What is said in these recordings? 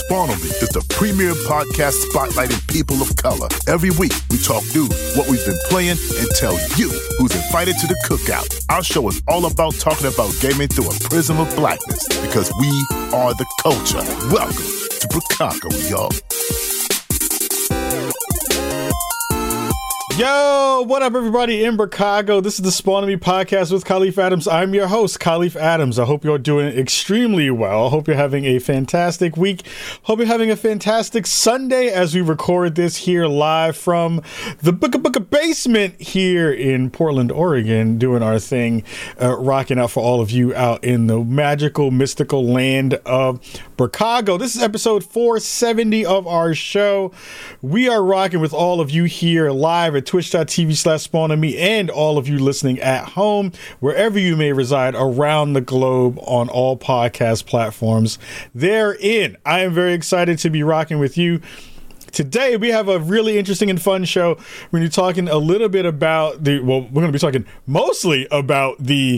Spawnomy is the premier podcast spotlighting people of color. Every week, we talk news, what we've been playing, and tell you who's invited to the cookout. Our show is all about talking about gaming through a prism of blackness, because we are the culture. Welcome to Chicago, y'all. Yo, what up, everybody in Chicago? This is the Spawnomy podcast with Khalif Adams. I'm your host, Khalif Adams. I hope you're doing extremely well. I hope you're having a fantastic week. Hope you're having a fantastic Sunday as we record this here live from the Booka basement here in Portland, Oregon, doing our thing, rocking out for all of you out in the magical, mystical land of Chicago. This is episode 470 of our show. We are rocking with all of you here live at twitch.tv/Spawnomy and all of you listening at home, wherever you may reside around the globe on all podcast platforms therein. I am very excited to be rocking with you. Today, we have a really interesting and fun show. We're going to be talking a little bit about we're going to be talking mostly about the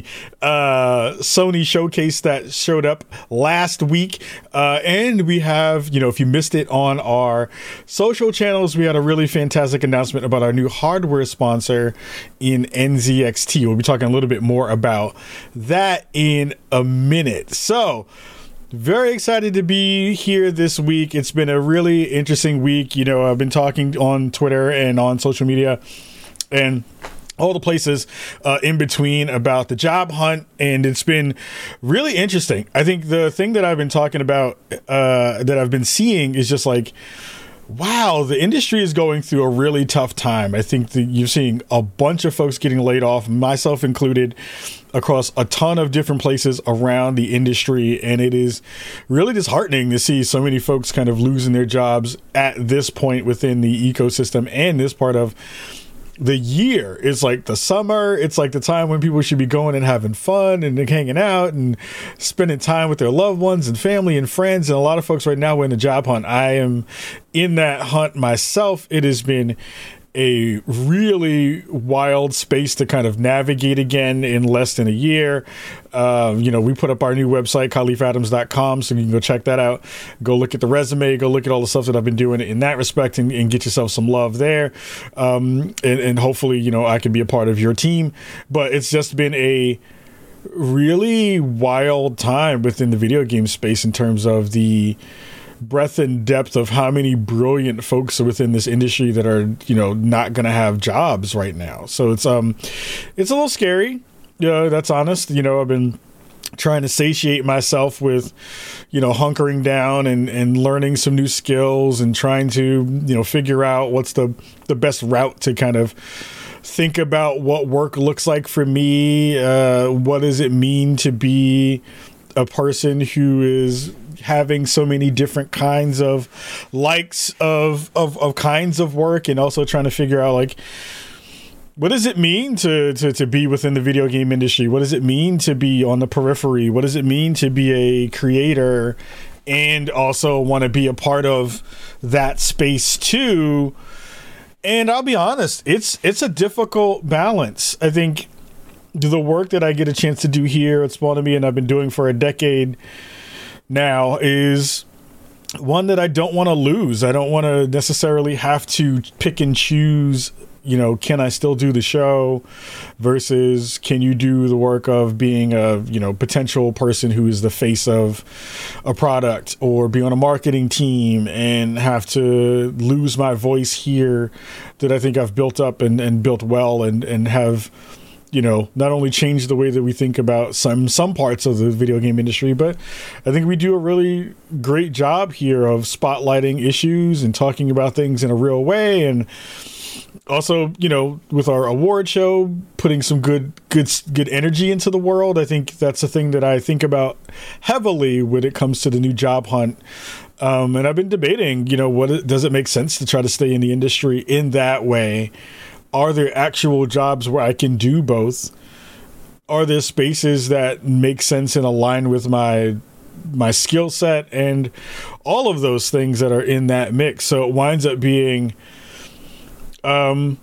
Sony showcase that showed up last week. And we have, if you missed it on our social channels, we had a really fantastic announcement about our new hardware sponsor in NZXT. We'll be talking a little bit more about that in a minute. So, very excited to be here this week. It's been a really interesting week. I've been talking on Twitter and on social media and all the places in between about the job hunt, and it's been really interesting. I think the thing that I've been talking about, that I've been seeing, is just like, wow, the industry is going through a really tough time. I think that you're seeing a bunch of folks getting laid off, myself included, across a ton of different places around the industry. And it is really disheartening to see so many folks kind of losing their jobs at this point within the ecosystem and this part of the year. It's like the summer. It's like the time when people should be going and having fun and hanging out and spending time with their loved ones and family and friends. And a lot of folks right now are in the job hunt. I am in that hunt myself. It has been a really wild space to kind of navigate again in less than a year. We put up our new website, KhalifAdams.com, so you can go check that out. Go look at the resume, go look at all the stuff that I've been doing in that respect, and get yourself some love there. And hopefully, I can be a part of your team. But it's just been a really wild time within the video game space in terms of the breadth and depth of how many brilliant folks are within this industry that are, not going to have jobs right now. So it's a little scary. That's honest. I've been trying to satiate myself with, hunkering down and learning some new skills and trying to, figure out what's the best route to kind of think about what work looks like for me. What does it mean to be a person who is having so many different kinds of likes of kinds of work, and also trying to figure out, like, what does it mean to be within the video game industry? What does it mean to be on the periphery? What does it mean to be a creator and also want to be a part of that space too? And I'll be honest, it's a difficult balance. I think the work that I get a chance to do here at Spawnomy, and I've been doing for a decade now, is one that I don't want to lose. I don't want to necessarily have to pick and choose, can I still do the show versus can you do the work of being a, potential person who is the face of a product, or be on a marketing team and have to lose my voice here that I think I've built up and built well and have, not only change the way that we think about some parts of the video game industry, but I think we do a really great job here of spotlighting issues and talking about things in a real way. And also, with our award show, putting some good energy into the world. I think that's a thing that I think about heavily when it comes to the new job hunt. And I've been debating, does it make sense to try to stay in the industry in that way? Are there actual jobs where I can do both? Are there spaces that make sense and align with my skill set, and all of those things that are in that mix? So it winds up being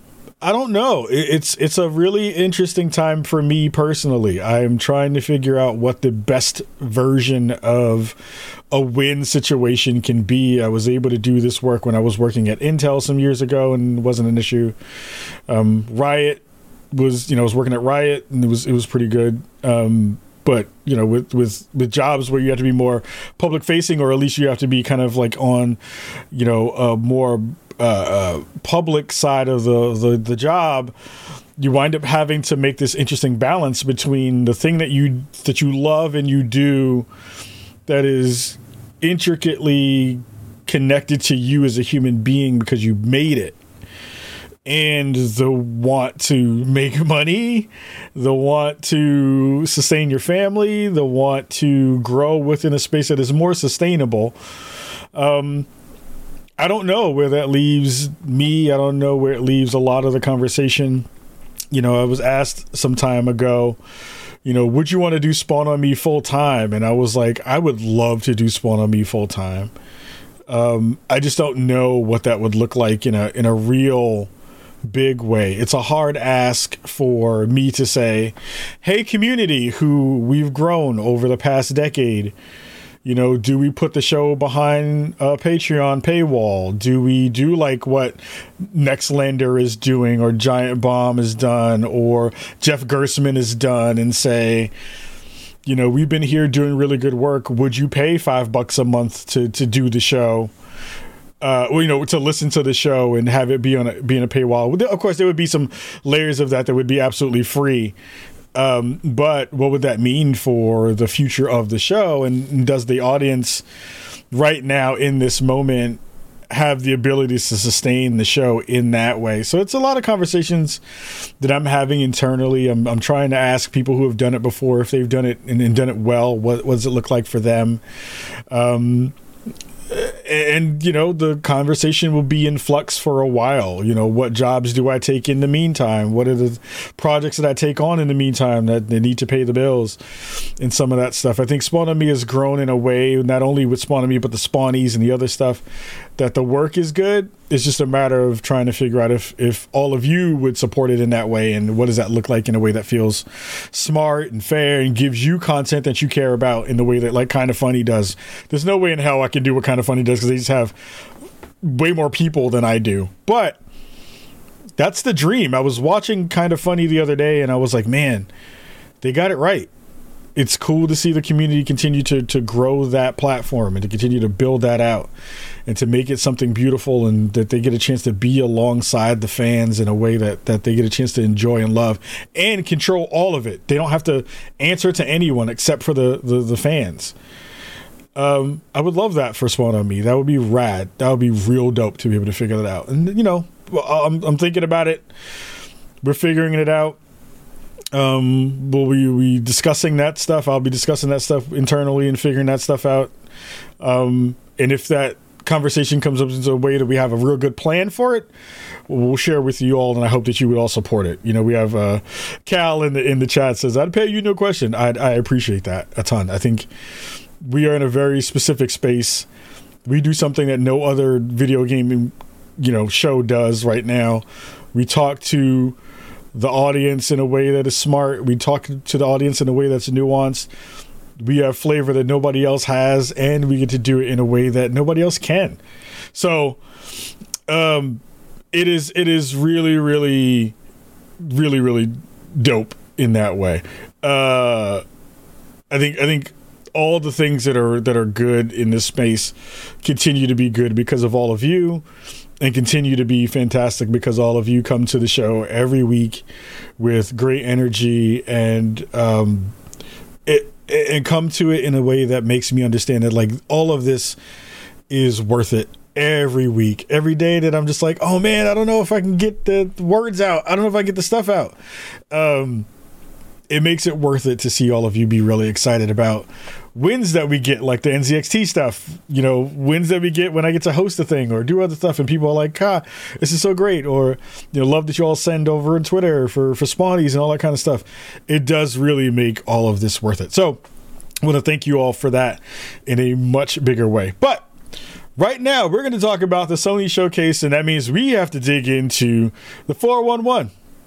I don't know. It's a really interesting time for me personally. I'm trying to figure out what the best version of a win situation can be. I was able to do this work when I was working at Intel some years ago, and it wasn't an issue. Riot was, I was working at Riot, and it was pretty good. But with jobs where you have to be more public facing, or at least you have to be kind of like on, a more public side of the job, you wind up having to make this interesting balance between the thing that you love and you do that is intricately connected to you as a human being because you made it, and the want to make money, the want to sustain your family, the want to grow within a space that is more sustainable. I don't know where that leaves me. I don't know where it leaves a lot of the conversation. I was asked some time ago, would you want to do Spawn on Me full time? And I was like, I would love to do Spawn on Me full time. I just don't know what that would look like in a real big way. It's a hard ask for me to say, hey, community who we've grown over the past decade, do we put the show behind a Patreon paywall? Do we do like what Nextlander is doing, or Giant Bomb has done, or Jeff Gersman has done, and say, we've been here doing really good work. Would you pay $5 a month to do the show? To listen to the show and have it be in a paywall. Of course, there would be some layers of that would be absolutely free. But what would that mean for the future of the show? And does the audience right now in this moment have the ability to sustain the show in that way? So it's a lot of conversations that I'm having internally. I'm trying to ask people who have done it before, if they've done it and done it well, what does it look like for them? And the conversation will be in flux for a while. What jobs do I take in the meantime? What are the projects that I take on in the meantime that they need to pay the bills, and some of that stuff. I think Spawn on Me has grown in a way, not only with Spawn on Me, but the Spawnies and the other stuff, that the work is good. It's just a matter of trying to figure out if all of you would support it in that way, and what does that look like in a way that feels smart and fair and gives you content that you care about in the way that like Kind of Funny does. There's no way in hell I can do what Kind of Funny does because they just have way more people than I do. But that's the dream. I was watching Kind of Funny the other day, and I was like, man, they got it right. It's cool to see the community continue to grow that platform and to continue to build that out and to make it something beautiful, and that they get a chance to be alongside the fans in a way that they get a chance to enjoy and love and control all of it. They don't have to answer to anyone except for the fans. I would love that for Spawn on Me. That would be rad. That would be real dope to be able to figure that out. And, I'm thinking about it. We're figuring it out. Will we discussing that stuff? I'll be discussing that stuff internally and figuring that stuff out. And if that conversation comes up into a way that we have a real good plan for it, we'll share with you all, and I hope that you would all support it. We have Cal in the chat says, I'd pay you no question. I appreciate that a ton. I think we are in a very specific space. We do something that no other video game show does right now. We talk to the audience in a way that is smart. We talk to the audience in a way that's nuanced. We have flavor that nobody else has, and we get to do it in a way that nobody else can. So it is really, really, really, really dope in that way. I think all the things that are good in this space continue to be good because of all of you, and continue to be fantastic because all of you come to the show every week with great energy and come to it in a way that makes me understand that like all of this is worth it every week, every day, that I'm just like, oh man, I don't know if I can get the words out. I don't know if I get the stuff out. It makes it worth it to see all of you be really excited about wins that we get, like the NZXT stuff, wins that we get when I get to host a thing or do other stuff, and people are like, this is so great, or love that you all send over on Twitter for Spawnies and all that kind of stuff. It does really make all of this worth it. So I want to thank you all for that in a much bigger way. But Right now, we're going to talk about the Sony Showcase, and that means we have to dig into the 411.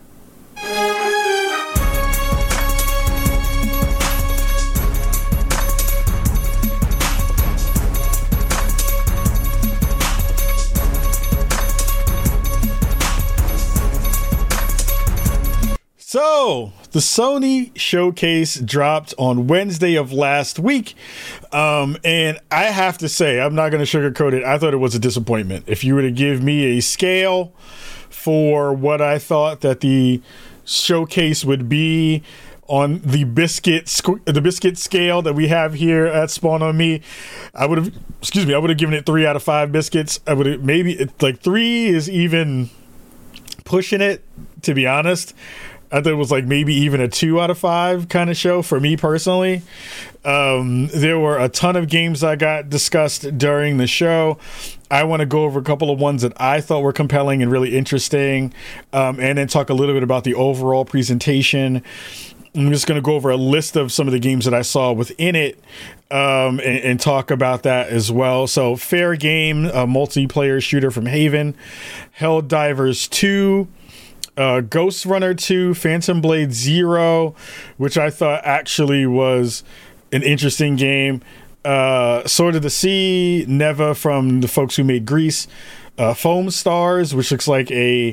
So, the Sony Showcase dropped on Wednesday of last week, and I have to say, I'm not going to sugarcoat it, I thought it was a disappointment. If you were to give me a scale for what I thought that the showcase would be on the biscuit scale that we have here at Spawn on Me, I would have given it 3 out of 5 biscuits. I would have, maybe it's like 3 is even pushing it, to be honest. I thought it was like maybe even a 2 out of 5 kind of show for me personally. There were a ton of games that got discussed during the show. I want to go over a couple of ones that I thought were compelling and really interesting, and then talk a little bit about the overall presentation. I'm just going to go over a list of some of the games that I saw within it, and talk about that as well. So, Fair Game, a multiplayer shooter from Haven, Helldivers 2, Ghost Runner 2, Phantom Blade 0, which I thought actually was an interesting game. Sword of the Sea, Neva from the folks who made Grease, Foam Stars, which looks like a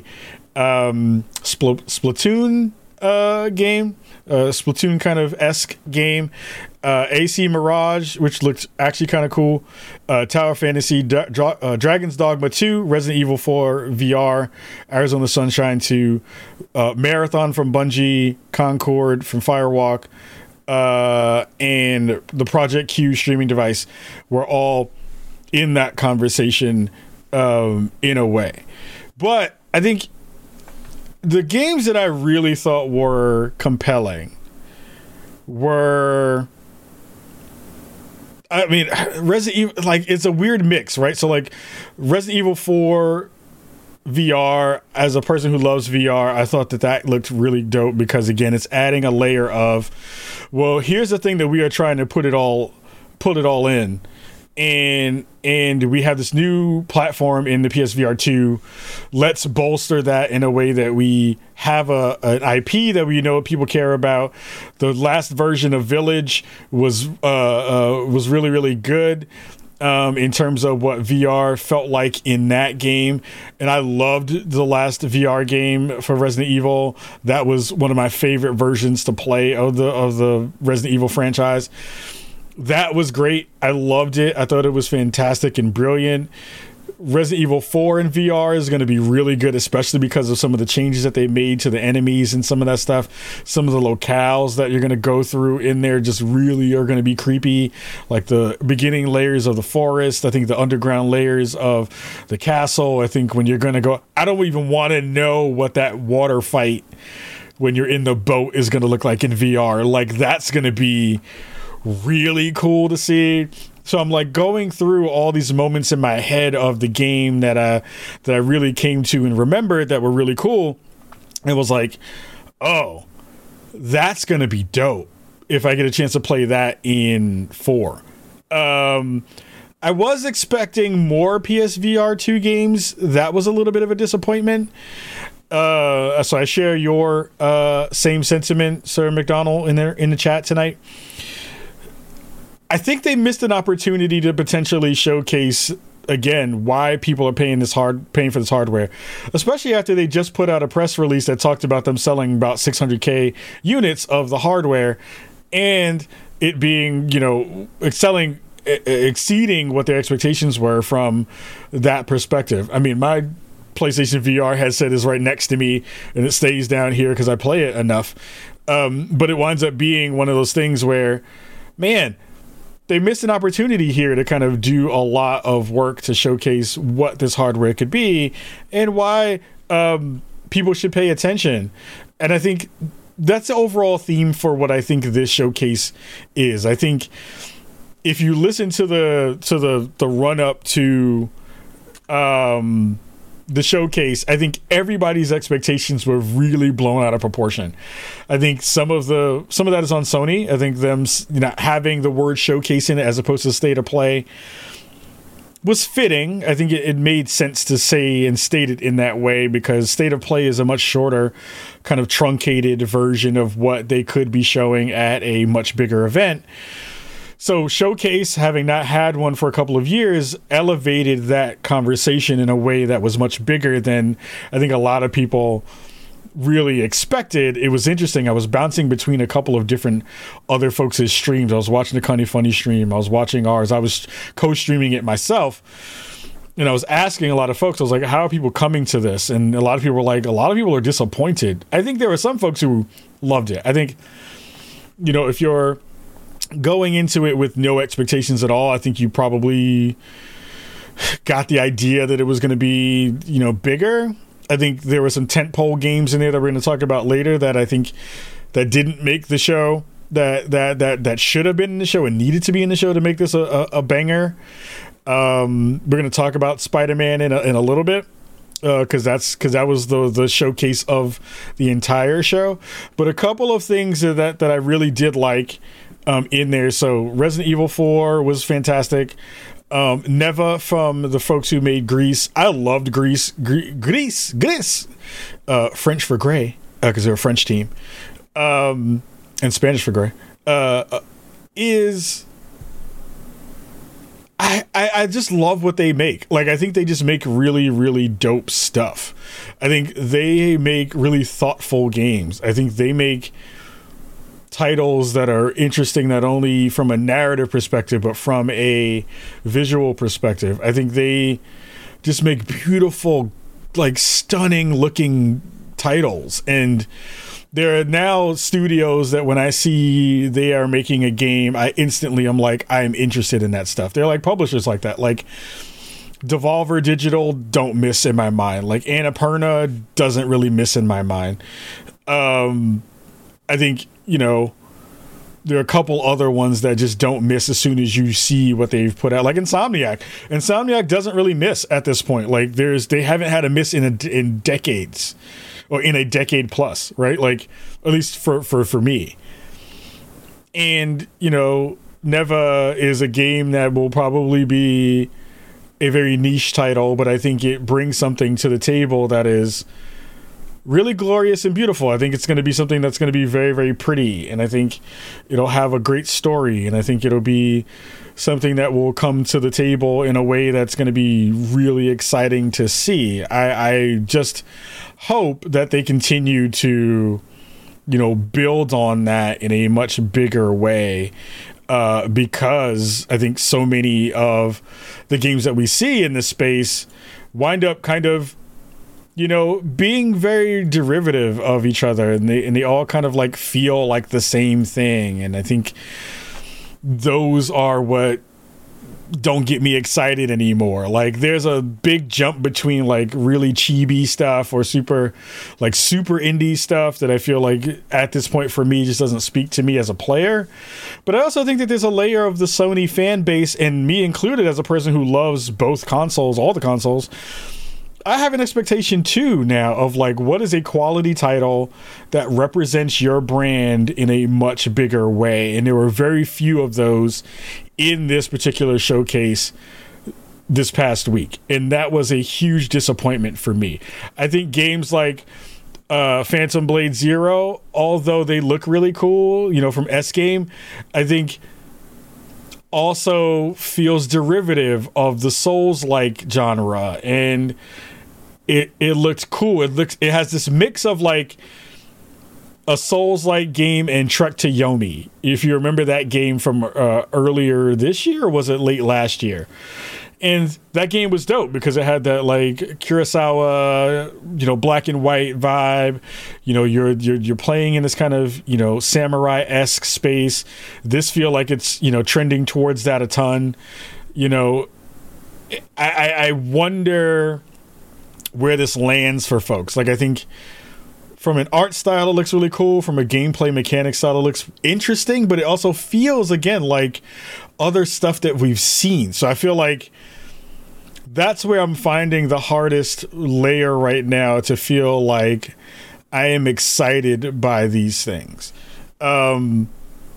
Splatoon game, Splatoon kind of esque game. AC Mirage, which looked actually kind of cool. Tower Fantasy, Dragon's Dogma 2, Resident Evil 4 VR, Arizona Sunshine 2, Marathon from Bungie, Concord from Firewalk, and the Project Q streaming device were all in that conversation in a way. But I think the games that I really thought were compelling were, I mean, Resident Evil, like, it's a weird mix, right? So, like, Resident Evil 4 VR, as a person who loves VR, I thought that looked really dope because, again, it's adding a layer of, well, here's the thing that we are trying to put it all in. And we have this new platform in the PSVR 2. Let's bolster that in a way that we have an IP that we know people care about. The last version of Village was really, really good in terms of what VR felt like in that game. And I loved the last VR game for Resident Evil. That was one of my favorite versions to play of the Resident Evil franchise. That was great. I loved it. I thought it was fantastic and brilliant. Resident Evil 4 in VR is going to be really good, especially because of some of the changes that they made to the enemies and some of that stuff. Some of the locales that you're going to go through in there just really are going to be creepy, like the beginning layers of the forest. I think the underground layers of the castle. I think when you're going to go, I don't even want to know what that water fight when you're in the boat is going to look like in VR. Like, that's going to be really cool to see. So I'm like going through all these moments in my head of the game that I really came to and remembered that were really cool. It was like, oh, that's gonna be dope if I get a chance to play that in 4. I was expecting more PSVR 2 games. That was a little bit of a disappointment. So I share your same sentiment, Sir McDonald, in the chat tonight. I think they missed an opportunity to potentially showcase again why people are paying for this hardware, especially after they just put out a press release that talked about them selling about 600,000 units of the hardware, and it being, exceeding what their expectations were from that perspective. I mean, my PlayStation VR headset is right next to me, and it stays down here because I play it enough. But it winds up being one of those things where, man, they missed an opportunity here to kind of do a lot of work to showcase what this hardware could be and why people should pay attention. And I think that's the overall theme for what I think this showcase is. I think if you listen to the run up to the showcase, I think everybody's expectations were really blown out of proportion. I think some of that is on Sony. I think them having the word showcase in it as opposed to state of play was fitting. I think it made sense to say and state it in that way, because State of Play is a much shorter, kind of truncated version of what they could be showing at a much bigger event. So Showcase, having not had one for a couple of years, elevated that conversation in a way that was much bigger than I think a lot of people really expected. It was interesting. I was bouncing between a couple of different other folks' streams. I was watching the Kinda Funny stream. I was watching ours. I was co-streaming it myself. And I was asking a lot of folks, I was like, how are people coming to this? And a lot of people were like, a lot of people are disappointed. I think there were some folks who loved it. I think, if you're going into it with no expectations at all, I think you probably got the idea that it was going to be, bigger. I think there were some tentpole games in there that we're going to talk about later that I think that didn't make the show, that should have been in the show and needed to be in the show to make this a banger. We're going to talk about Spider-Man in a little bit, because that was the showcase of the entire show. But a couple of things that I really did like in there. So Resident Evil 4 was fantastic. Neva from the folks who made Grease. I loved Grease. French for gray, because they're a French team, and Spanish for gray. I just love what they make. Like, I think they just make really, really dope stuff. I think they make really thoughtful games. I think they make titles that are interesting, not only from a narrative perspective, but from a visual perspective. I think they just make beautiful, like, stunning looking titles. And there are now studios that when I see they are making a game, I'm like, I'm interested in that stuff. They're like publishers like that. Like Devolver Digital don't miss in my mind. Like Annapurna doesn't really miss in my mind. I think, there are a couple other ones that just don't miss as soon as you see what they've put out. Like Insomniac. Insomniac doesn't really miss at this point. Like they haven't had a miss in decades. Or in a decade plus, right? Like, at least for me. And, Neva is a game that will probably be a very niche title, but I think it brings something to the table that is really glorious and beautiful. I think it's going to be something that's going to be very, very pretty. And I think it'll have a great story. And I think it'll be something that will come to the table in a way that's going to be really exciting to see. I just hope that they continue to, build on that in a much bigger way, because I think so many of the games that we see in this space wind up kind of, being very derivative of each other, and they all kind of like feel like the same thing. And I think those are what don't get me excited anymore. Like, there's a big jump between like really chibi stuff or super indie stuff that I feel like at this point for me just doesn't speak to me as a player. But I also think that there's a layer of the Sony fan base, and me included as a person who loves both consoles, all the consoles. I have an expectation too now of like, what is a quality title that represents your brand in a much bigger way? And there were very few of those in this particular showcase this past week. And that was a huge disappointment for me. I think games like Phantom Blade Zero, although they look really cool, from S Game, I think also feels derivative of the Souls-like genre. And it looked cool. It has this mix of like a Souls-like game and Trek to Yomi. If you remember that game from earlier this year, or was it late last year? And that game was dope because it had that like Kurosawa, black and white vibe. You're playing in this kind of, samurai-esque space. This feel like it's, trending towards that a ton. I wonder where this lands for folks. Like, I think from an art style, it looks really cool. From a gameplay mechanic style, it looks interesting, but it also feels, again, like other stuff that we've seen. So I feel like that's where I'm finding the hardest layer right now to feel like I am excited by these things.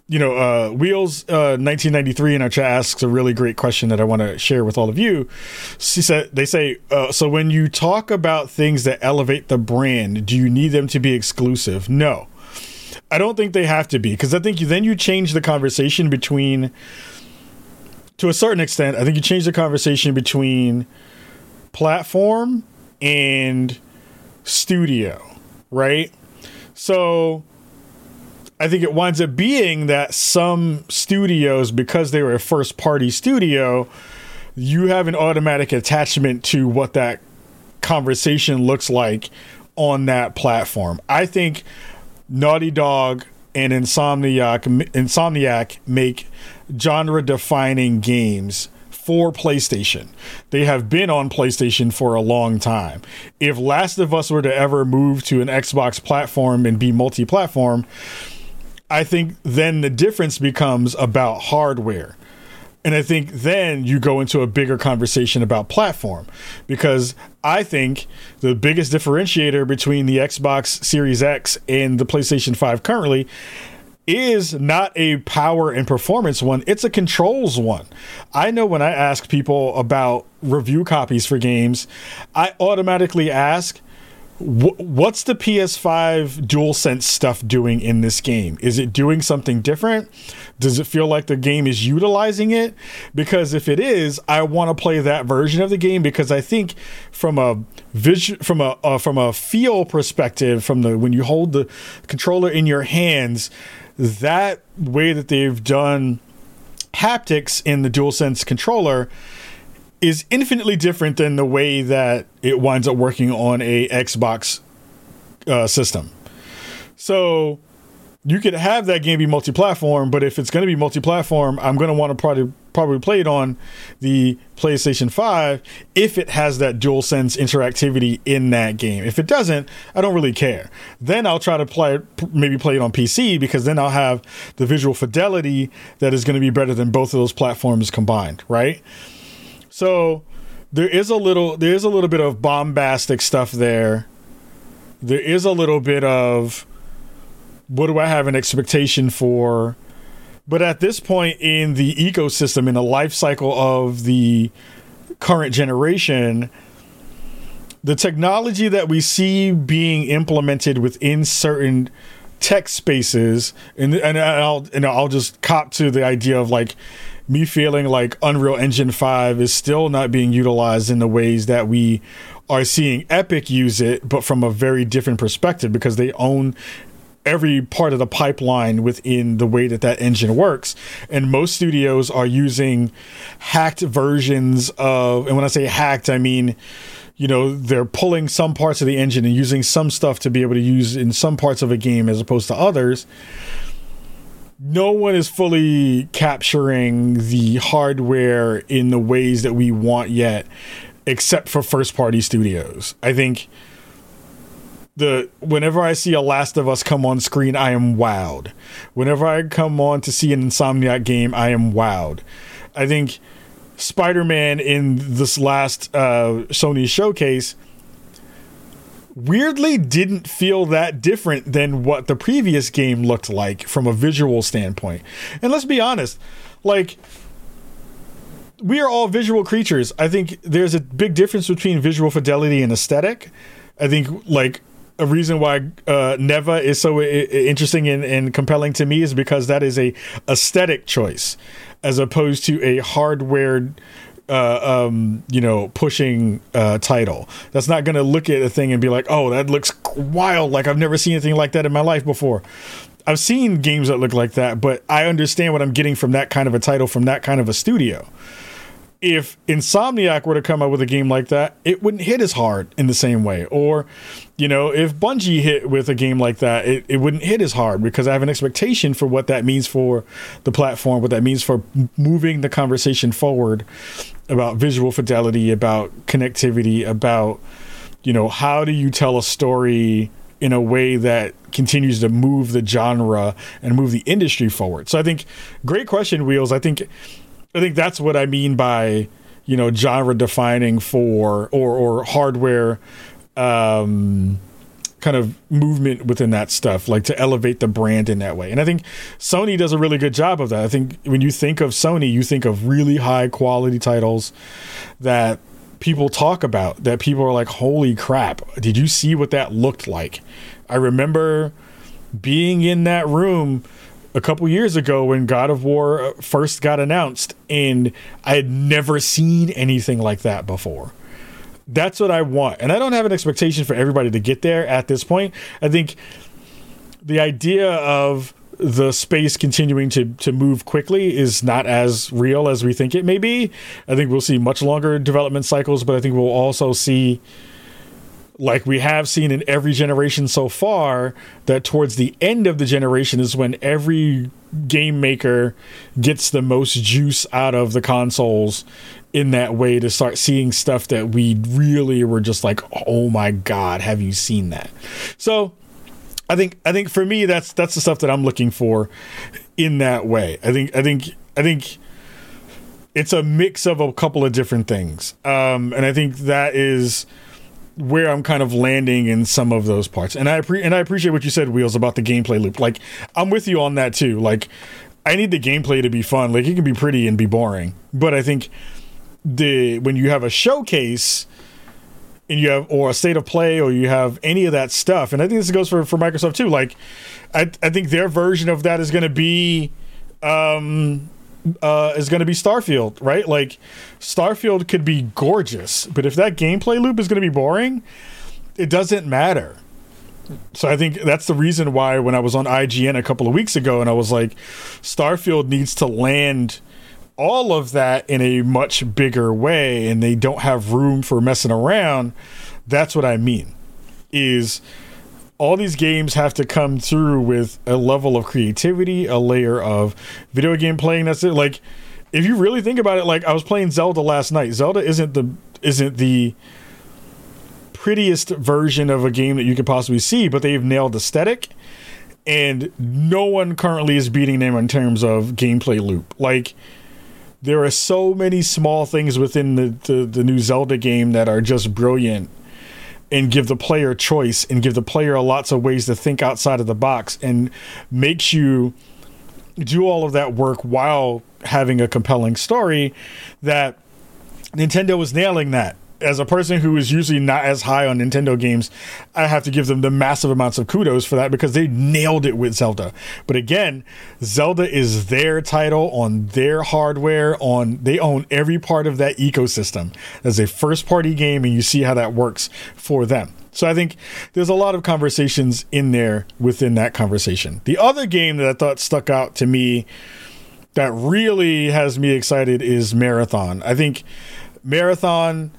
Wheels 1993 in our chat asks a really great question that I want to share with all of you. They say, so when you talk about things that elevate the brand, do you need them to be exclusive? No, I don't think they have to be, because I think you change the conversation between, to a certain extent, I think you change the conversation between platform and studio, right? So I think it winds up being that some studios, because they were a first party studio, you have an automatic attachment to what that conversation looks like on that platform. I think Naughty Dog and Insomniac make genre defining games for PlayStation. They have been on PlayStation for a long time. If Last of Us were to ever move to an Xbox platform and be multi-platform, I think then the difference becomes about hardware. And I think then you go into a bigger conversation about platform, because I think the biggest differentiator between the Xbox Series X and the PlayStation 5 currently is not a power and performance one, it's a controls one. I know when I ask people about review copies for games, I automatically ask, what's the PS5 DualSense stuff doing in this game? Is it doing something different? Does it feel like the game is utilizing it? Because if it is, I want to play that version of the game, because I think from a feel perspective, when you hold the controller in your hands, that way that they've done haptics in the DualSense controller is infinitely different than the way that it winds up working on a Xbox system. So you could have that game be multi-platform, but if it's going to be multi-platform, I'm going to want to probably play it on the PlayStation 5 if it has that DualSense interactivity in that game. If it doesn't, I don't really care. Then I'll try to maybe play it on PC, because then I'll have the visual fidelity that is going to be better than both of those platforms combined, right? So there is a little bit of bombastic stuff there. There is a little bit of, what do I have an expectation for? But at this point in the ecosystem, in the life cycle of the current generation, the technology that we see being implemented within certain tech spaces, and I'll just cop to the idea of like me feeling like Unreal Engine 5 is still not being utilized in the ways that we are seeing Epic use it, but from a very different perspective, because they own every part of the pipeline within the way that engine works. And most studios are using hacked versions of, and when I say hacked, I mean, they're pulling some parts of the engine and using some stuff to be able to use in some parts of a game as opposed to others. No one is fully capturing the hardware in the ways that we want yet, except for first-party studios. I think whenever I see a Last of Us come on screen, I am wowed. Whenever I come on to see an Insomniac game, I am wowed. I think Spider-Man in this last Sony showcase weirdly didn't feel that different than what the previous game looked like from a visual standpoint. And let's be honest, like, we are all visual creatures. I think there's a big difference between visual fidelity and aesthetic. I think, like, a reason why Neva is so interesting and compelling to me is because that is a aesthetic choice as opposed to a hardware pushing title. That's not going to look at a thing and be like, oh, that looks wild, like I've never seen anything like that in my life before. I've seen games that look like that, but I understand what I'm getting from that kind of a title, from that kind of a studio. If Insomniac were to come out with a game like that, it wouldn't hit as hard in the same way. Or, if Bungie hit with a game like that, it wouldn't hit as hard, because I have an expectation for what that means for the platform, what that means for moving the conversation forward about visual fidelity, about connectivity, about, how do you tell a story in a way that continues to move the genre and move the industry forward. So I think, great question, Wheels. I think that's what I mean by, genre defining for or hardware kind of movement within that stuff, like to elevate the brand in that way. And I think Sony does a really good job of that. I think when you think of Sony, you think of really high quality titles that people talk about, that people are like, holy crap, did you see what that looked like? I remember being in that room a couple years ago when God of War first got announced, and I had never seen anything like that before. That's what I want. And I don't have an expectation for everybody to get there at this point. I think the idea of the space continuing to move quickly is not as real as we think it may be. I think we'll see much longer development cycles, but I think we'll also see, like we have seen in every generation so far, that towards the end of the generation is when every game maker gets the most juice out of the consoles in that way, to start seeing stuff that we really were just like, oh my God, have you seen that? So I think for me, that's the stuff that I'm looking for in that way. I think it's a mix of a couple of different things. And I think that is where I'm kind of landing in some of those parts. And I appreciate what you said, Wheels, about the gameplay loop. Like, I'm with you on that too. Like, I need the gameplay to be fun. Like, it can be pretty and be boring, but I think when you have a showcase and you have, or a state of play, or you have any of that stuff, and I think this goes for Microsoft too. Like, I think their version of that is going to be Starfield, right? Like, Starfield could be gorgeous, but if that gameplay loop is going to be boring, it doesn't matter. So I think that's the reason why when I was on IGN a couple of weeks ago and I was like, Starfield needs to land all of that in a much bigger way, and they don't have room for messing around. That's what I mean, is all these games have to come through with a level of creativity, a layer of video game playing. That's it. Like, if you really think about it, like, I was playing Zelda last night. Zelda isn't the prettiest version of a game that you could possibly see, but they've nailed aesthetic, and no one currently is beating them in terms of gameplay loop. Like, there are so many small things within the new Zelda game that are just brilliant and give the player choice and give the player lots of ways to think outside of the box and makes you do all of that work while having a compelling story, that Nintendo is nailing that. As a person who is usually not as high on Nintendo games, I have to give them the massive amounts of kudos for that, because they nailed it with Zelda. But again, Zelda is their title on their hardware. They own every part of that ecosystem as a first party game, and you see how that works for them. So I think there's a lot of conversations in there within that conversation. The other game that I thought stuck out to me that really has me excited is Marathon. I think Marathon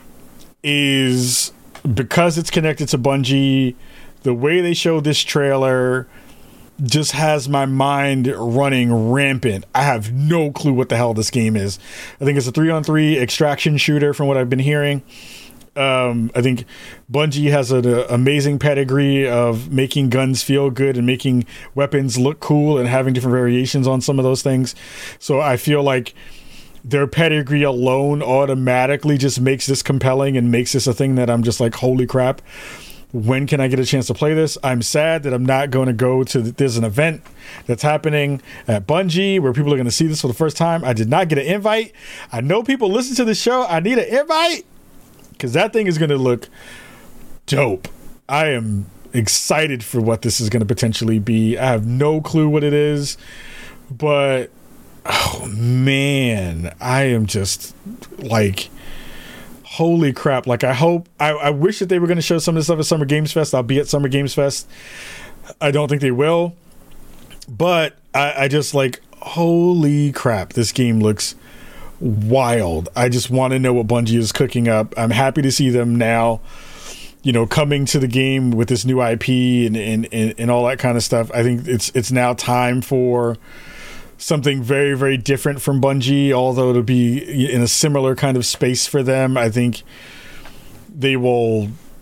is, because it's connected to Bungie, the way they show this trailer just has my mind running rampant. I have no clue what the hell this game is. I think it's a 3-on-3 extraction shooter from what I've been hearing. I think Bungie has an amazing pedigree of making guns feel good and making weapons look cool and having different variations on some of those things. So I feel like their pedigree alone automatically just makes this compelling and makes this a thing that I'm just like, holy crap, when can I get a chance to play this? I'm sad that I'm not going to go to, there's an event that's happening at Bungie where people are going to see this for the first time. I did not get an invite. I know people listen to the show. I need an invite, because that thing is going to look dope. I am excited for what this is going to potentially be. I have no clue what it is, but oh man, I am just like, holy crap. Like, I wish that they were going to show some of this stuff at Summer Games Fest. I'll be at Summer Games Fest. I don't think they will, but I just like, holy crap, this game looks wild. I just want to know what Bungie is cooking up. I'm happy to see them now, coming to the game with this new IP and all that kind of stuff. I think it's now time for something very, very different from Bungie, although to be in a similar kind of space for them. I think they will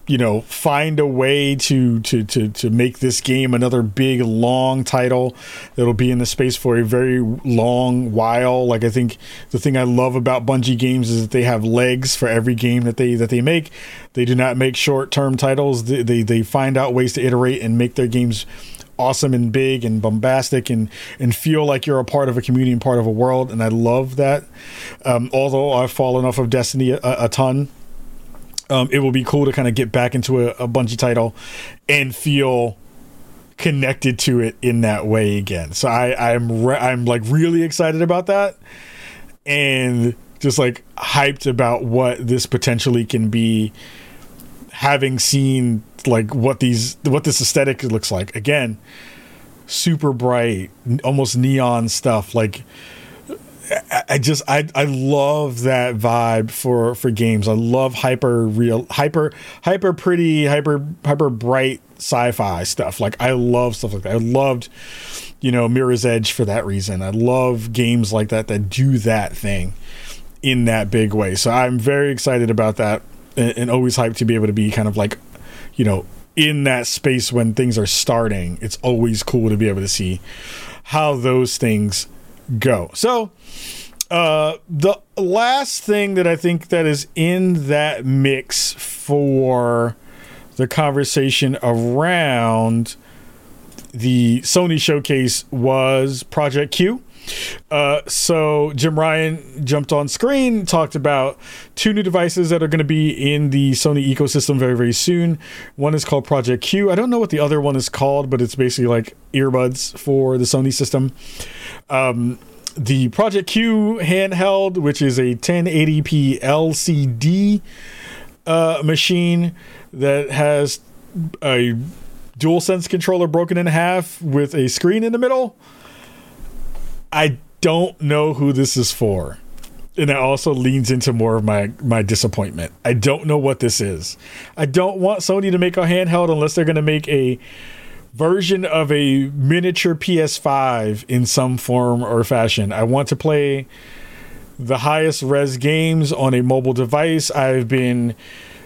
find a way to make this game another big long title that'll be in the space for a very long while. Like, I think the thing I love about Bungie games is that they have legs for every game that they make. They do not make short-term titles. They find out ways to iterate and make their games awesome and big and bombastic and feel like you're a part of a community and part of a world, and I love that. Although I've fallen off of Destiny a ton, it will be cool to kind of get back into a Bungie title and feel connected to it in that way again. So I'm like really excited about that, and just like hyped about what this potentially can be, having seen like what this aesthetic looks like. Again, super bright, almost neon stuff. Like, I love that vibe for games. I love hyper pretty, hyper bright sci-fi stuff. Like, I love stuff like that. I loved, Mirror's Edge for that reason. I love games like that do that thing in that big way. So I'm very excited about that, and always hyped to be able to be kind of like, in that space when things are starting. It's always cool to be able to see how those things go. So the last thing that I think that is in that mix for the conversation around the Sony showcase was Project Q. So Jim Ryan jumped on screen, talked about 2 new devices that are going to be in the Sony ecosystem very, very soon. One is called Project Q. I don't know what the other one is called, but it's basically like earbuds for the Sony system. The Project Q handheld, which is a 1080p LCD machine that has a DualSense controller broken in half with a screen in the middle. I don't know who this is for. And it also leans into more of my disappointment. I don't know what this is. I don't want Sony to make a handheld unless they're going to make a version of a miniature PS5 in some form or fashion. I want to play the highest res games on a mobile device. I've been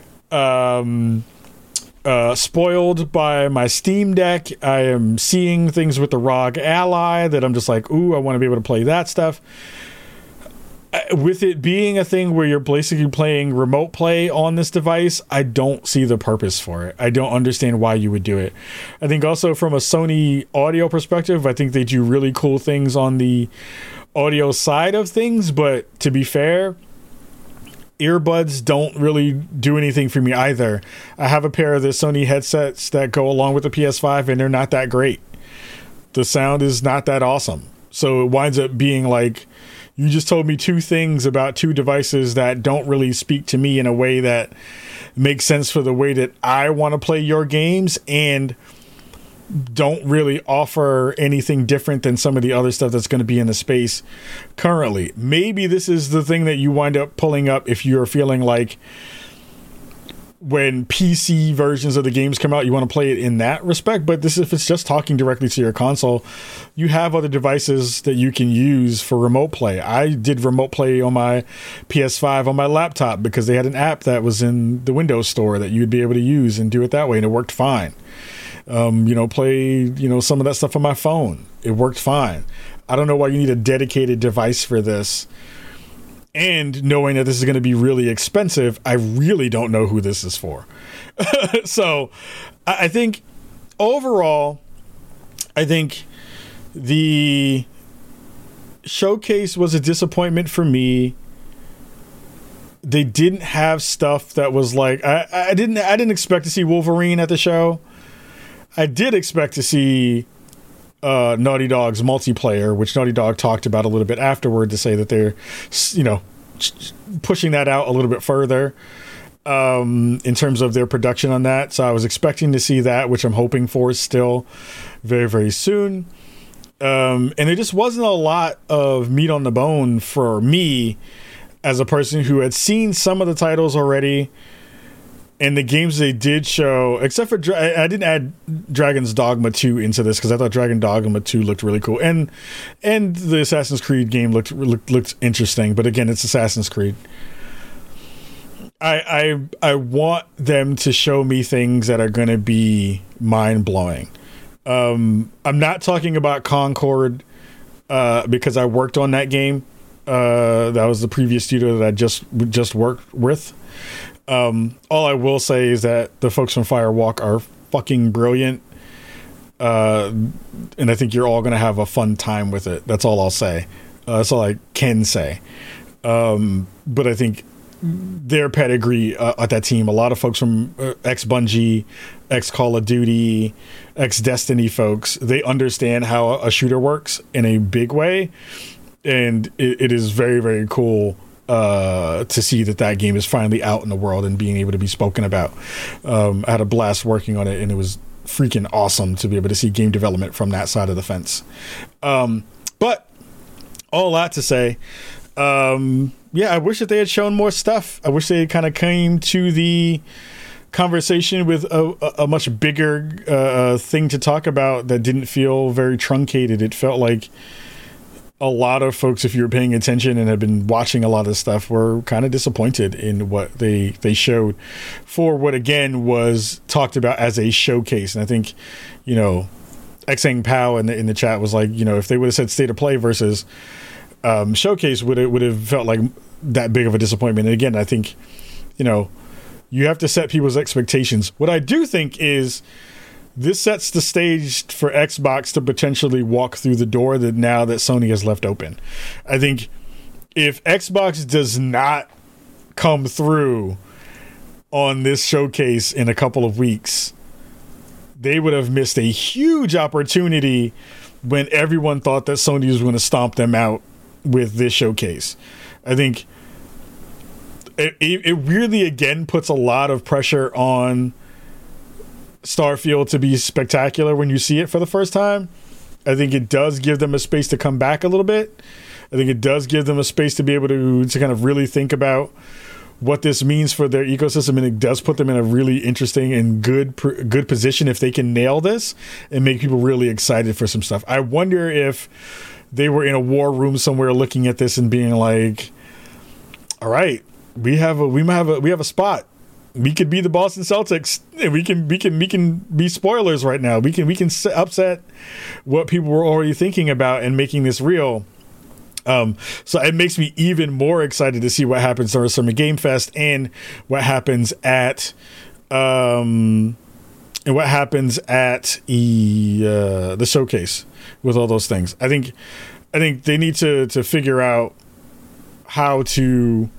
spoiled by my Steam Deck. I am seeing things with the ROG Ally that I'm just like, ooh, I want to be able to play that stuff. With it being a thing where you're basically playing remote play on this device, I don't see the purpose for it. I don't understand why you would do it. I think also from a Sony audio perspective, I think they do really cool things on the audio side of things, but to be fair, earbuds don't really do anything for me either. I have a pair of the Sony headsets that go along with the PS5, and they're not that great. The sound is not that awesome. So it winds up being like, you just told me 2 things about 2 devices that don't really speak to me in a way that makes sense for the way that I want to play your games, and don't really offer anything different than some of the other stuff that's going to be in the space currently. Maybe this is the thing that you wind up pulling up if you're feeling like when PC versions of the games come out, you want to play it in that respect. But this, if it's just talking directly to your console, you have other devices that you can use for remote play. I did remote play on my PS5 on my laptop because they had an app that was in the Windows Store that you'd be able to use and do it that way, and it worked fine. Play, some of that stuff on my phone. It worked fine. I don't know why you need a dedicated device for this. And knowing that this is going to be really expensive, I really don't know who this is for. So I think overall, the showcase was a disappointment for me. They didn't have stuff that was like, I didn't expect to see Wolverine at the show. I did expect to see Naughty Dog's multiplayer, which Naughty Dog talked about a little bit afterward to say that they're, pushing that out a little bit further in terms of their production on that. So I was expecting to see that, which I'm hoping for still very, very soon. And there just wasn't a lot of meat on the bone for me as a person who had seen some of the titles already. And the games they did show, except for I didn't add Dragon's Dogma 2 into this because I thought Dragon Dogma 2 looked really cool, and the Assassin's Creed game looked interesting. But again, it's Assassin's Creed. I want them to show me things that are going to be mind blowing. I'm not talking about Concord because I worked on that game. That was the previous studio that I just worked with. All I will say is that the folks from Firewalk are fucking brilliant. And I think you're all going to have a fun time with it. That's all I'll say. That's all I can say. But I think their pedigree at that team, a lot of folks from ex-Bungie, ex-Call of Duty, ex-Destiny folks, they understand how a shooter works in a big way. And it is very, very cool to see that game is finally out in the world and being able to be spoken about. I had a blast working on it, and it was freaking awesome to be able to see game development from that side of the fence. But all that to say, I wish that they had shown more stuff. I wish they kind of came to the conversation with a much bigger thing to talk about that didn't feel very truncated. It felt like a lot of folks, if you were paying attention and had been watching a lot of stuff, were kind of disappointed in what they showed for what, again, was talked about as a showcase. And I think, Xang Pao in the chat was like, if they would have said state of play versus showcase, would have felt like that big of a disappointment. And again, I think, you have to set people's expectations. What I do think is this sets the stage for Xbox to potentially walk through the door that now that Sony has left open. I think if Xbox does not come through on this showcase in a couple of weeks, they would have missed a huge opportunity when everyone thought that Sony was going to stomp them out with this showcase. I think it really, again, puts a lot of pressure on Starfield to be spectacular when you see it for the first time. I think it does give them a space to come back a little bit. I think it does give them a space to be able to kind of really think about what this means for their ecosystem, and it does put them in a really interesting and good position if they can nail this and make people really excited for some stuff. I wonder if they were in a war room somewhere looking at this and being like, all right, we have a spot. We could be the Boston Celtics, and we can be spoilers right now. We can upset what people were already thinking about and making this real. So it makes me even more excited to see what happens during Summer Game Fest and what happens at the showcase with all those things. I think they need to figure out how to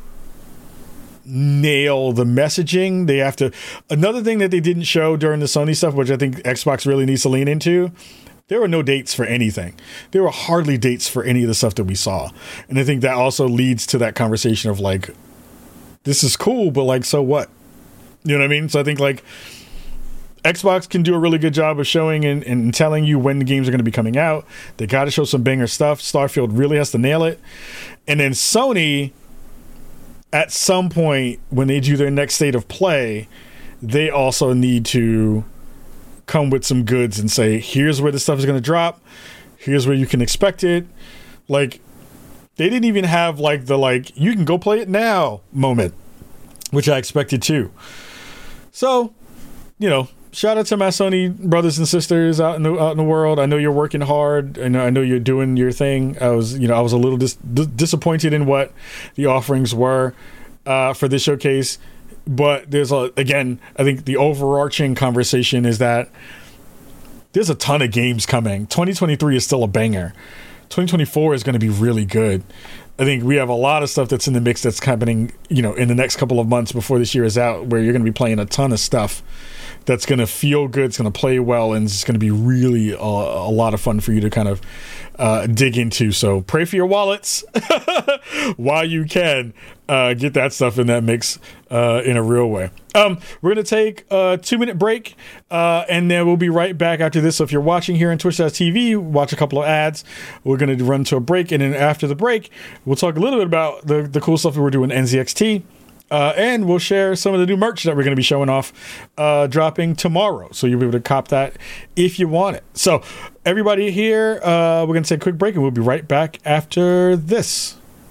nail the messaging. They have to. Another thing that they didn't show during the Sony stuff, which I think Xbox really needs to lean into, there were no dates for anything. There were hardly dates for any of the stuff that we saw. And I think that also leads to that conversation of like, this is cool, but like, so what? You know what I mean? So I think like Xbox can do a really good job of showing and telling you when the games are going to be coming out. They got to show some banger stuff. Starfield really has to nail it. And then Sony, at some point when they do their next state of play, they also need to come with some goods and say, here's where the stuff is going to drop. Here's where you can expect it. Like, they didn't even have like the you can go play it now moment, which I expected too. So, shout out to my Sony brothers and sisters out in the world. I know you're working hard. I know you're doing your thing. I was a little disappointed in what the offerings were for this showcase, but there's again, I think the overarching conversation is that there's a ton of games coming. 2023 is still a banger. 2024 is going to be really good. I think we have a lot of stuff that's in the mix that's happening, in the next couple of months before this year is out, where you're going to be playing a ton of stuff that's going to feel good, it's going to play well, and it's going to be really a lot of fun for you to kind of dig into. So pray for your wallets while you can get that stuff in that mix in a real way. We're going to take a 2-minute break, and then we'll be right back after this. So if you're watching here on Twitch.tv, watch a couple of ads. We're going to run to a break, and then after the break, we'll talk a little bit about the cool stuff that we're doing NZXT. And we'll share some of the new merch that we're going to be showing off dropping tomorrow. So you'll be able to cop that if you want it. So everybody here, we're going to take a quick break and we'll be right back after this.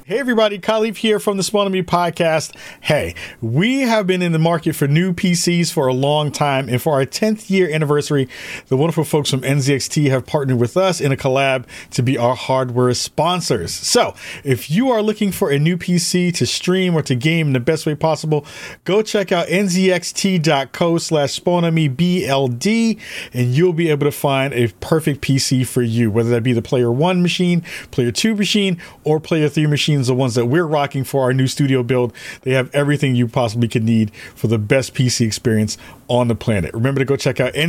Hey everybody, Khalif here from the Spawn on Me podcast. Hey, we have been in the market for new PCs for a long time, and for our 10th year anniversary, the wonderful folks from NZXT have partnered with us in a collab to be our hardware sponsors. So, if you are looking for a new PC to stream or to game in the best way possible, go check out nzxt.co/SpawnOnMeBLD, and you'll be able to find a perfect PC for you, whether that be the Player 1 machine, Player 2 machine, or Player 3 machine. The ones that we're rocking for our new studio build. They have everything you possibly could need for the best PC experience on the planet. Remember to go check out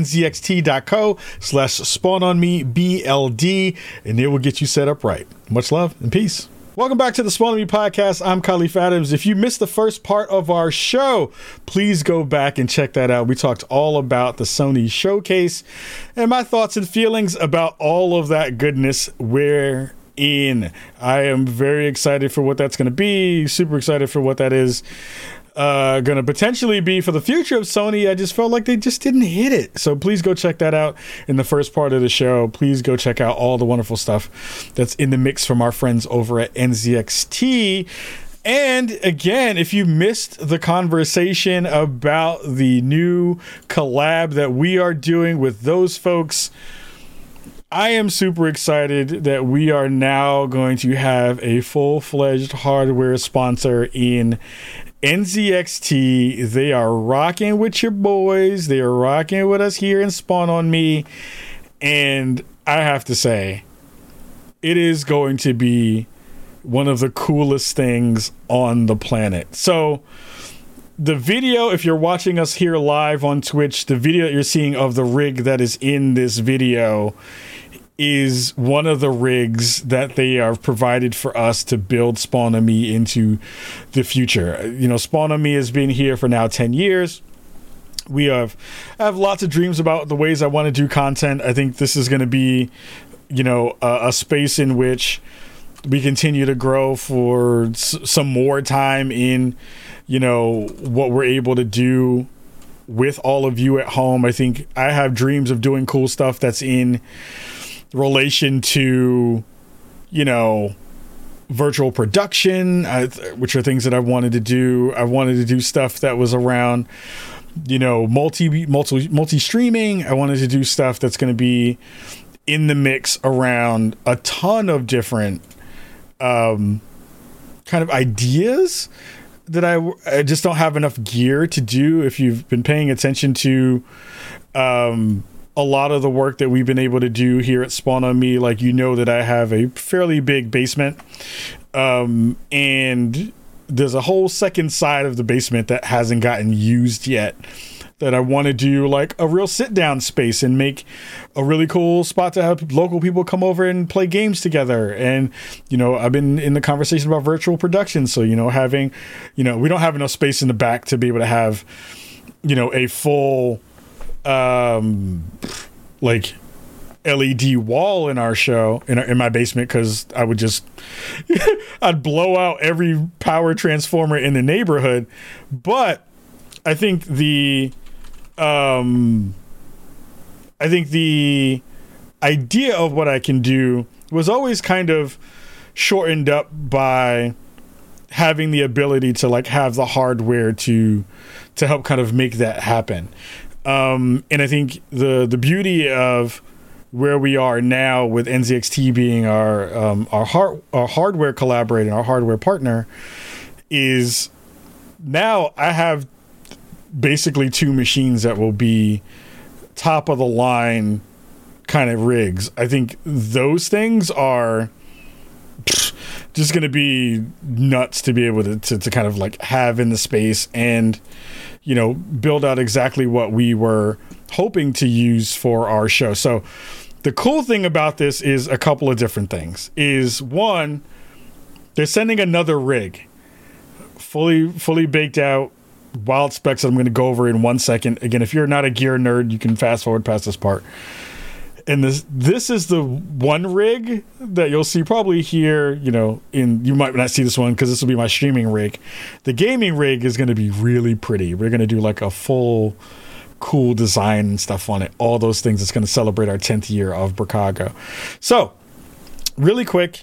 nzxt.co/SpawnOnMeBLD, and it will get you set up right. Much love and peace. Welcome back to the Spawn on Me podcast. I'm Khalif Adams. If you missed the first part of our show, please go back and check that out. We talked all about the Sony showcase and my thoughts and feelings about all of that goodness. I am very excited for what that's going to be. Super excited for what that is going to potentially be for the future of Sony. I just felt like they just didn't hit it. So please go check that out in the first part of the show. Please go check out all the wonderful stuff that's in the mix from our friends over at NZXT. And again, if you missed the conversation about the new collab that we are doing with those folks, I am super excited that we are now going to have a full-fledged hardware sponsor in NZXT. They are rocking with your boys. They are rocking with us here in Spawn on Me. And I have to say, it is going to be one of the coolest things on the planet. So the video, if you're watching us here live on Twitch, the video that you're seeing of the rig that is in this video is one of the rigs that they have provided for us to build Spawn on Me into the future. You know, Spawn on Me has been here for now 10 years. I have lots of dreams about the ways I want to do content. I think this is going to be, you know, a space in which we continue to grow for some more time in, you know, what we're able to do with all of you at home. I think I have dreams of doing cool stuff that's in relation to, you know, virtual production, which are things that I wanted to do. I wanted to do stuff that was around, you know, multi streaming. I wanted to do stuff that's going to be in the mix around a ton of different kind of ideas that I just don't have enough gear to do. If you've been paying attention to a lot of the work that we've been able to do here at Spawn on Me, like, you know that I have a fairly big basement, and there's a whole second side of the basement that hasn't gotten used yet that I want to do like a real sit down space and make a really cool spot to have local people come over and play games together. And, you know, I've been in the conversation about virtual production. So, you know, having, you know, we don't have enough space in the back to be able to have, you know, a full, like LED wall in our show in my basement, because I would just I'd blow out every power transformer in the neighborhood. But I think the idea of what I can do was always kind of shortened up by having the ability to like have the hardware to help kind of make that happen. And I think the beauty of where we are now with NZXT being our hardware collaborator, our hardware partner, is now I have basically two machines that will be top of the line kind of rigs. I think those things are just going to be nuts to be able to kind of like have in the space and, you know, build out exactly what we were hoping to use for our show. So the cool thing about this is a couple of different things. Is one, they're sending another rig, fully baked out, wild specs that I'm going to go over in 1 second. Again, if you're not a gear nerd, you can fast forward past this part. And this is the one rig that you'll see probably here, you know, you might not see this one because this will be my streaming rig. The gaming rig is going to be really pretty. We're going to do like a full cool design and stuff on it. All those things. It's going to celebrate our 10th year of Bricago. So really quick,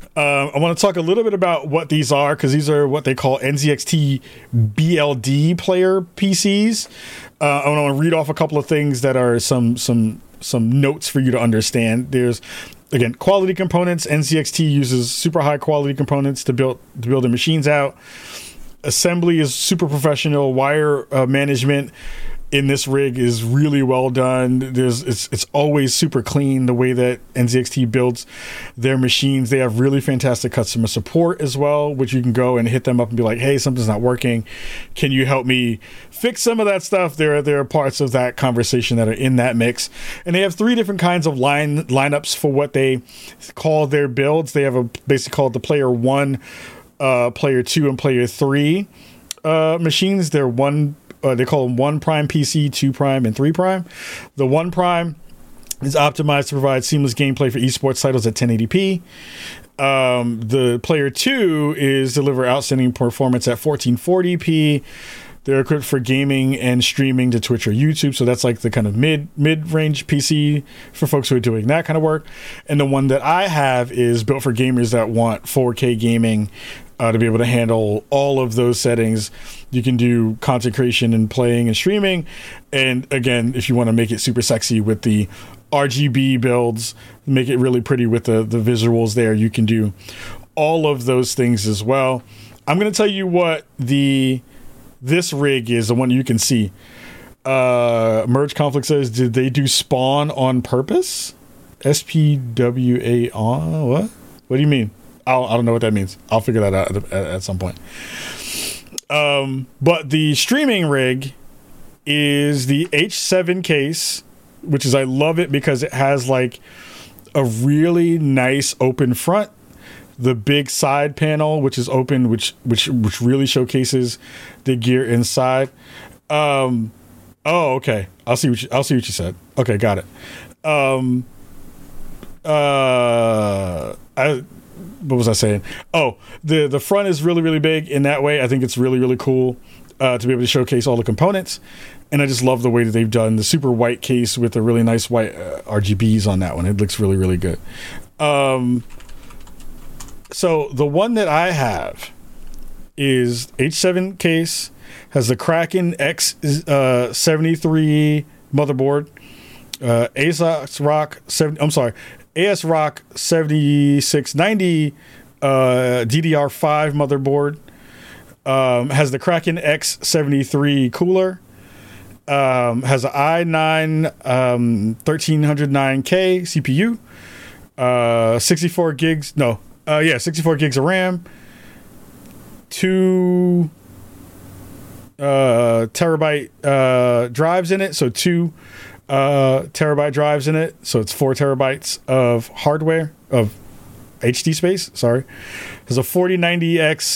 I want to talk a little bit about what these are, because these are what they call NZXT BLD player PCs. I want to read off a couple of things that are some notes for you to understand. There's, again, quality components. NZXT uses super high quality components to build their machines out. Assembly is super professional. Wire management in this rig is really well done. It's always super clean the way that NZXT builds their machines. They have really fantastic customer support as well, which you can go and hit them up and be like, hey, something's not working. Can you help me fix some of that stuff? There are parts of that conversation that are in that mix. And they have 3 different kinds of lineups for what they call their builds. They have a basically called the Player 1, Player 2, and Player 3 machines. They call them 1 prime PC, 2 prime, and 3 prime. The 1 prime is optimized to provide seamless gameplay for esports titles at 1080p. The Player 2 is deliver outstanding performance at 1440p. They're equipped for gaming and streaming to Twitch or YouTube, so that's like the kind of mid-range PC for folks who are doing that kind of work. And the one that I have is built for gamers that want 4K gaming, to be able to handle all of those settings. You can do content creation and playing and streaming. And again, if you want to make it super sexy with the RGB builds, make it really pretty with the visuals there, you can do all of those things as well. I'm going to tell you what this rig is, the one you can see. Merge Conflict says, did they do Spawn on purpose? SPWA on? What? What do you mean? I don't know what that means. I'll figure that out at some point. But the streaming rig is the H7 case, which is, I love it because it has like a really nice open front. The big side panel, which is open, which really showcases the gear inside. Oh, okay. I'll see what you said. Okay, got it. What was I saying? Oh, the front is really, really big in that way. I think it's really, really cool to be able to showcase all the components. And I just love the way that they've done the super white case with the really nice white RGBs on that one. It looks really, really good. So the one that I have is H7 case, has the Kraken X73 motherboard, ASRock 7690 DDR5 motherboard, has the Kraken X73 cooler, has an i9 1309K CPU, 64 gigs of RAM, 2 terabyte drives in it, so 2 terabyte drives in it, so it's 4 terabytes of hardware, of HD space, sorry. There's a 4090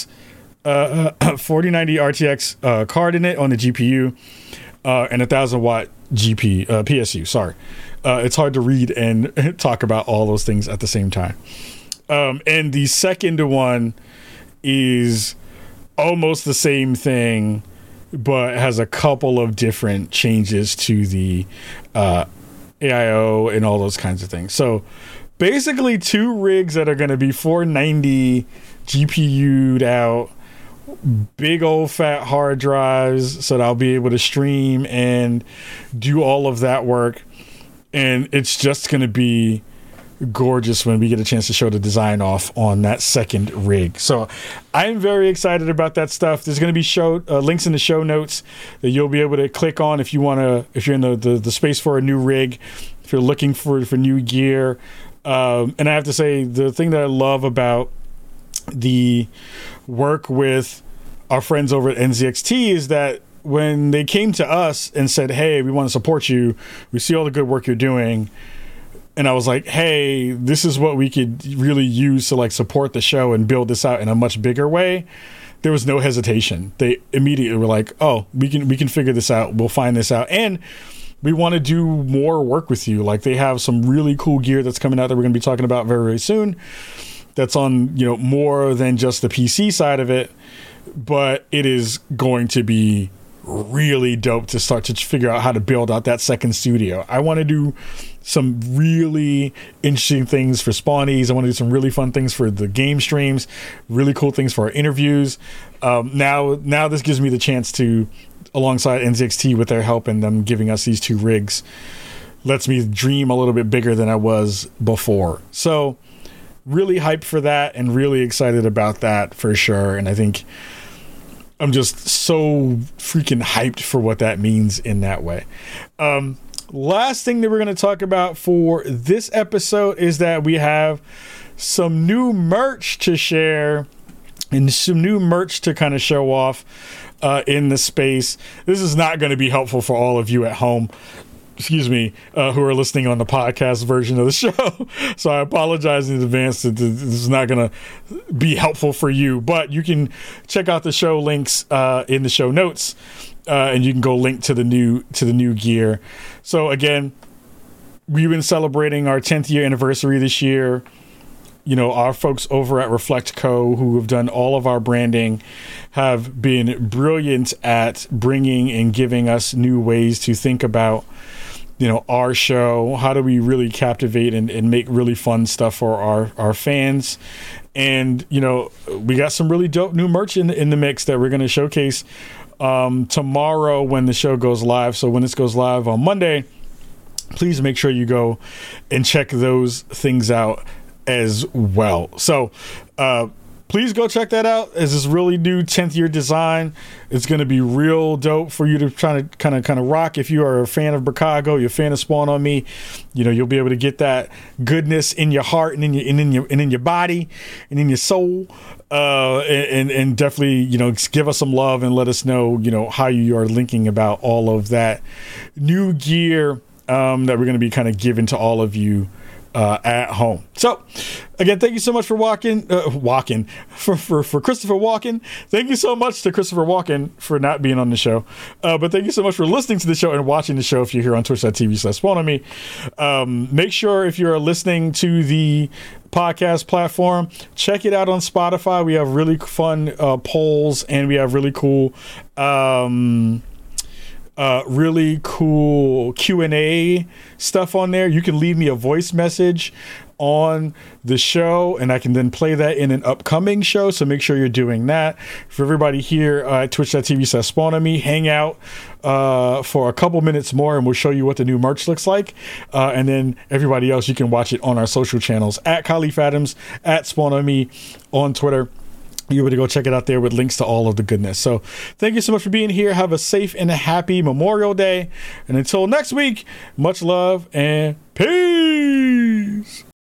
RTX card in it on the GPU, and 1000 watt PSU, sorry. It's hard to read and talk about all those things at the same time. And the second one is almost the same thing, but has a couple of different changes to the AIO and all those kinds of things. So basically 2 rigs that are going to be 490 GPU'd out, big old fat hard drives, so that I'll be able to stream and do all of that work. And it's just going to be gorgeous when we get a chance to show the design off on that second rig. So I'm very excited about that stuff. There's going to be links in the show notes that you'll be able to click on if you're in the space for a new rig, if you're looking for new gear. And I have to say, the thing that I love about the work with our friends over at NZXT is that when they came to us and said, hey, we want to support you, we see all the good work you're doing, and I was like, hey, this is what we could really use to like support the show and build this out in a much bigger way, there was no hesitation. They immediately were like, oh, we can figure this out. We'll find this out. And we want to do more work with you. Like, they have some really cool gear that's coming out that we're going to be talking about very, very soon. That's on, more than just the PC side of it, but it is going to be really dope to start to figure out how to build out that second studio. I want to do some really interesting things for Spawnies. I want to do some really fun things for the game streams, really cool things for our interviews. Now this gives me the chance to, alongside NZXT with their help and them giving us these 2 rigs, lets me dream a little bit bigger than I was before. So really hyped for that and really excited about that for sure. And I think I'm just so freaking hyped for what that means in that way. Last thing that we're going to talk about for this episode is that we have some new merch to share and some new merch to kind of show off in the space. This is not going to be helpful for all of you at home, who are listening on the podcast version of the show. So I apologize in advance that this is not going to be helpful for you, but you can check out the show links in the show notes, and you can go link to the new gear. So again, we've been celebrating our 10th year anniversary this year. You know, our folks over at Reflect Co., who have done all of our branding, have been brilliant at bringing and giving us new ways to think about, you know, our show. How do we really captivate and make really fun stuff for our fans? And, you know, we got some really dope new merch in the mix that we're going to showcase tomorrow when the show goes live. So when this goes live on Monday, please make sure you go and check those things out as well. So please go check that out. It's this really new 10th year design. It's going to be real dope for you to try to kind of rock. If you are a fan of Bricago, you're a fan of Spawn on Me, you know, you'll be able to get that goodness in your heart and in your body and in your soul. And definitely, you know, give us some love and let us know, you know, how you are linking about all of that new gear that we're going to be kind of giving to all of you at home. So again, thank you so much for for Christopher Walken. Thank you so much to Christopher Walken for not being on the show. But thank you so much for listening to the show and watching the show if you're here on twitch.tv/SpawnOnMe. Make sure if you're listening to the podcast platform, check it out on Spotify. We have really fun polls, and we have really cool Q&A stuff on there. You can leave me a voice message on the show, and I can then play that in an upcoming show. So make sure you're doing that. For everybody here at twitch.tv/SpawnOnMe, hang out for a couple minutes more, and we'll show you what the new merch looks like. And then everybody else, you can watch it on our social channels at Khalif Adams, at SpawnOnMe on Twitter. You're able to go check it out there with links to all of the goodness. So thank you so much for being here. Have a safe and a happy Memorial Day. And until next week, much love and peace.